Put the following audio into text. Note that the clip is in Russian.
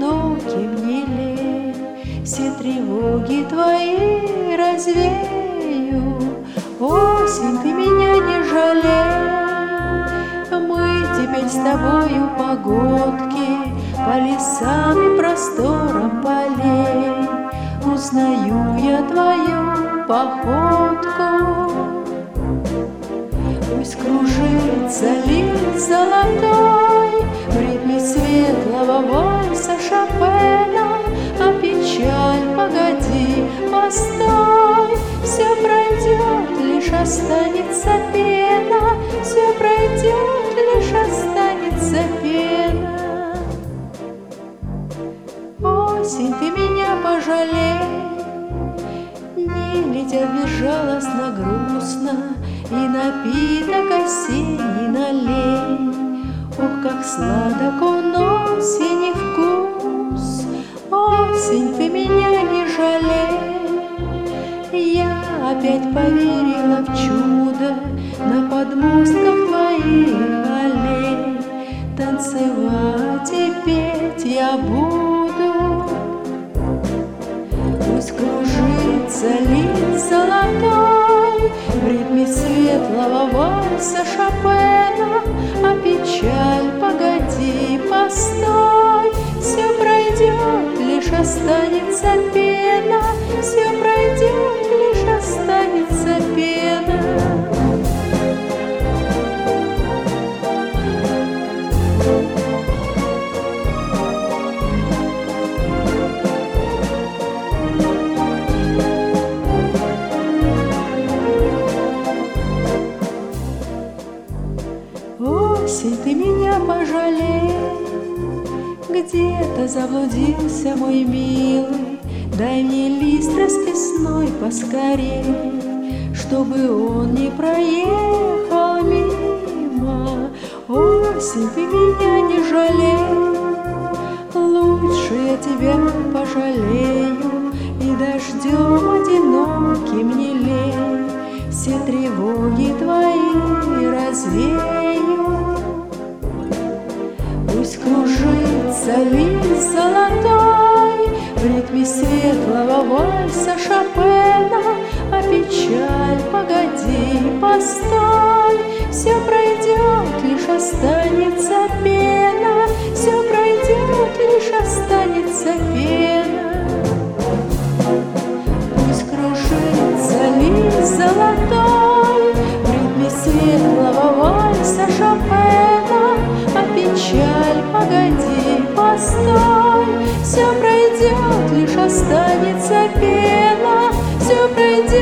одиноким не лей, все тревоги твои развею. Осень, ты меня не жалей, мы теперь с тобою погодки по лесам и просторам полей. Узнаю я твою походку. Пусть кружится лист золотой в ритме светлого вальса Шопена, а печаль, погоди, постой, все пройдет, лишь останется пена, все пройдет, лишь останется пена. Осень, ты меня пожалей, дни летят безжалостно, грустно, и напиток осенний налей. Ох, как сладок он осени вкус, осень, ты меня не жалей. Я опять поверила в чудо на подмостках твоих аллей. Танцевать и петь я буду. Пусть кружится лист золотой в ритме светлого вальса Шопена, а печаль, погоди, постой, все пройдет, лишь останется пена, все пройдет, лишь останется пена. Осень, ты меня пожалей, где-то заблудился мой милый, дай мне лист расписной поскорей, чтобы он не проехал мимо. Осень, ты меня не жалей, лучше я тебя пожалею и дождем одиноким не лей, все тревоги твои развею. Пусть кружится лист золотой в ритме светлого вальса Шопена, а печаль, погоди, постой, все пройдет, лишь останется пена, все пройдет, лишь останется пена. Пусть кружится лист золотой в ритме светлого вальса Шопена, а печаль, погоди, постой, все пройдет, лишь останется пена, все пройдет.